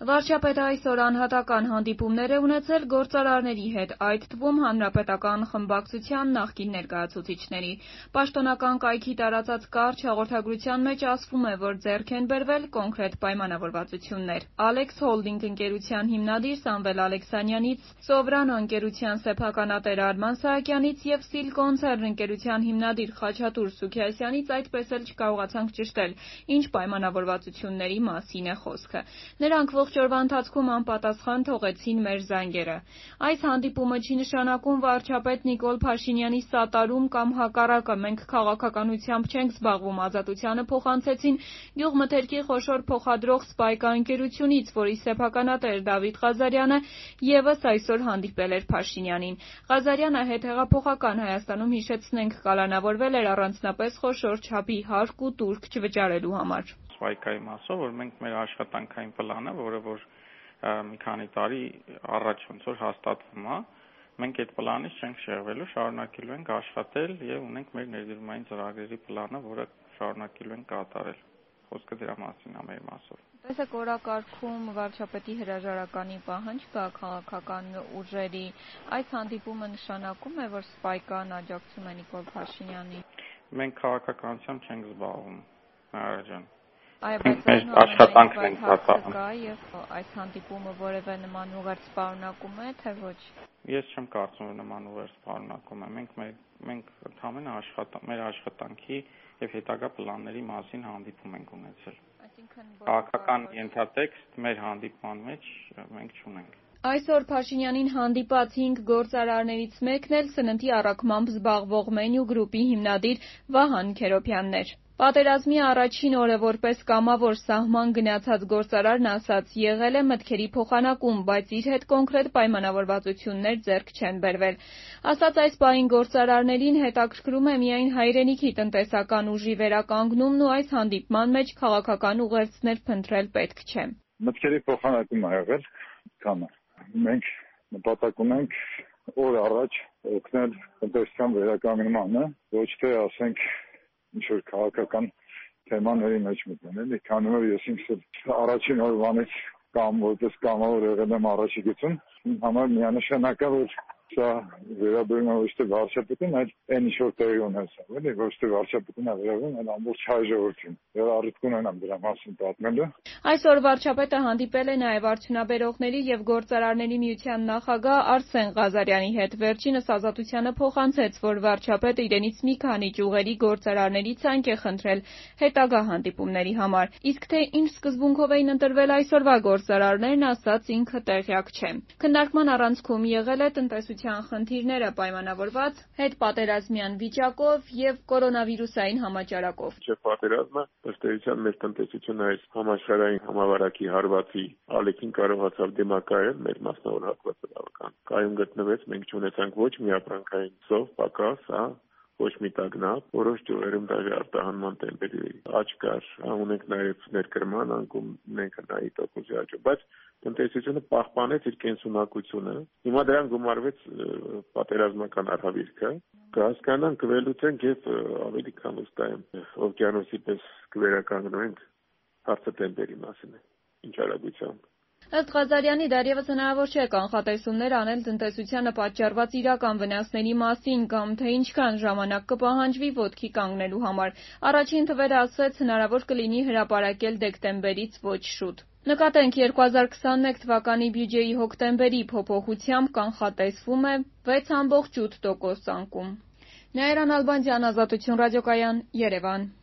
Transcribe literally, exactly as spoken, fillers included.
Վարչապետը այսօր անհատական հանդիպումներ է ունեցել գործարարների հետ, այդ թվում Հանրապետական խմբակցության նախկին ներկայացուցիչների։ Պաշտոնական կայքի տարածած կարճ հաղորդագրության մեջ ասվում է, որ ձեռք են բերվել կոնկրետ պայմանավորվածություններ։ Ալեքս Հոլդինգ ընկերության հիմնադիր Սամվել Ալեքսանյանից, Սովրանո ընկերության սեփականատեր Արման Սահակյանից եւ Սիլ Կոնցեռն ընկերության հիմնադիր Խաչատուր Սուքիասյանից այդպես էլ չկարողացանք ճշտել, ինչ պայմանավորվածությունների մասին է խոսքը։ Նրանք ողջ օրվա ընթացքում անպատասխան թողեցին մեր զանգերը։ Այս հանդիպումը չի նշանակում վարչապետ Նիկոլ Փաշինյանի սատարում կամ հակառակը, մենք քաղաքականությամբ չենք զբաղվում, ազատությանը փոխանցեցին գյուղմթերքի խոշոր փոխադրող Սպայկա ընկերությունից, որի սեփականատեր Դավիթ Ղազարյանը ևս այսօր հանդիպել էր Փաշինյանին։ Ղազարյանը հետհեղափոխական Հայաստանում, հիշեցնենք, կալանավորվել էր առանձնապես խոշոր չափի հարկ ու տուրք չվճարելու համար։ Սպայկայի մասով, որ մենք մեր աշխատանքային պլանը, որը որ մի քանի տարի առաջ ոնց որ հաստատվում է, մենք այդ պլանից չենք շեղվելու, շարունակելու ենք աշխատել եւ ունենք մեր ներդրումային ծրագրերի պլանը, որը շարունակելու ենք կատարել։ Խոսքը դրա մասին է մեր մասով։ Տեսեք, օրակարգում վարչապետի հրաժարականի պահանջ կա քաղաքական ուժերի, այս հանդիպումը նշանակում է, որ Սպայկան աջակցում է Նիկոլ Փաշինյանին։ Մենք քաղաքականությամբ չենք զբաղվում, Մարաջան։ Այո, բայց աշխատանքն ենք կատարում։ Եվ այս հանդիպումը որևէ նման ուղերձ պարունակում է, թե ոչ։ Ես չեմ կարծում, որ նման ուղերձ պարունակում է։ Մենք մենք ընդհանրապես աշխատանք, մեր աշխատանքի եւ հետագա պլանների մասին հանդիպում ենք ունեցել։ Այսինքն քաղաքական ենթատեքստ մեր հանդիպման մեջ մենք չունենք։ Այսօր Փաշինյանին հանդիպած հինգ գործարարներից մեկն էլ սննդի առաքմամբ զբաղվող Մենյու գրուպի հիմնադիր Վահան Քերոբյանն էր։ Պատերազմի առաջին օրը որպես կամավոր սահման գնացած գործարարն ասաց, եղել է մտքերի փոխանակում, բայց իր հետ կոնկրետ պայմանավորվածություններ ձեռք չեն բերվել։ Ասաց այս պահին գործարարներին հետաքրքրում է միայն հայրենիքի տնտեսական ուժի վերականգնումն ու այս հանդիպման մեջ քաղաքական ուղերձներ փնտրել պետք չէ։ Մտքերի փոխանակում ա եղել, կամը։ Մենք նպատակ ունենք օր առաջ օգնել տնտեսական վերականգնմանը, ոչ թե ասենք ինչ-որ քաղաքական թեմաների մեջ մտնել, էլի, քանի որ ես ինքս առաջին օրվանից կամ որպես կամավոր եղել եմ առաջի գծում, համար միանշանակ է, որ սա վերաբերում է ոչ թե վարչապետին, այլ այն ինչ որ տեղի ունեցավ, էլի, ոչ թե վարչապետին է վերաբերում, այլ ամբողջ հայ ժողովրդին։ Եվ առիթ կունենամ դրա մասին պատմելու։ Այսօր վարչապետը հանդիպել է նաև արդյունաբերողների եւ գործարարների միության նախագահ Արսեն Ղազարյանի հետ։ Վերջինս Ազատությանը փոխանցեց, որ վարչապետը իրենից մի քանի ճյուղերի գործարարների ցանկ է խնդրել հետագա հանդիպումների համար։ Իսկ թե ինչ սկզբունքով էին ընտրվել այսօրվա գործարարներն, ասաց ինքը տեղյակ չէ։ Քննարկման առանցքում եղել է տնտեսության խնդիրները պայմանավորված հետպատերազմյան վիճակով եւ կորոնավիրուսային համաճարակով։ Չէ պատերազմը, ըստ էության մեր տնտեսությունը այս համաշխարհային համավարակի հարվածի ալեքին կարողացավ դեմակայել, մեր մասնավոր հատվածը բավական կայուն գտնվեց, մենք չունեցանք ոչ մի ապրանքային սով, պակաս, հա, ոչ մի տագնապ, որոշ ճյուղերում դաժե արտահանման տեմպերի աճ կար, ունենք նաև ներկրման անկում, ունենք նայի տոկոսի աճը, բայց տնտեսությունը պահպանեց իր կենսունակությունը։ Հիմա դրան գումարվեց պատերազմական արհավիրքը, կհասկանանք, կվելուծենք եւ ավելի քան վստահ եմ, օվկիանոսի պես կվերականգնենք հարցը տեմպերի մասին է, ինչ արագությամբ։ Ըստ Ղազարյանի դեռևս հնարավոր չէ կանխատեսումներ անել տնտեսությանը պատճառված իրական վնասների մասին կամ թե ինչքան ժամանակ կպահանջվի ոտքի կանգնելու համար։ Առաջին թվերը ասեց հնարավոր կլինի հրապարակել դեկտեմբերից ոչ շուտ։ Նկատենք երկու հազար քսաներկու թվականի բյուջեի հոկտեմբերի փոփոխությամբ կանխատեսվում է վեց կόμμα ութ տոկոս անկում։ Նաիրա Նալբանդյան, Ազատություն ռադիոկայան, Երևան։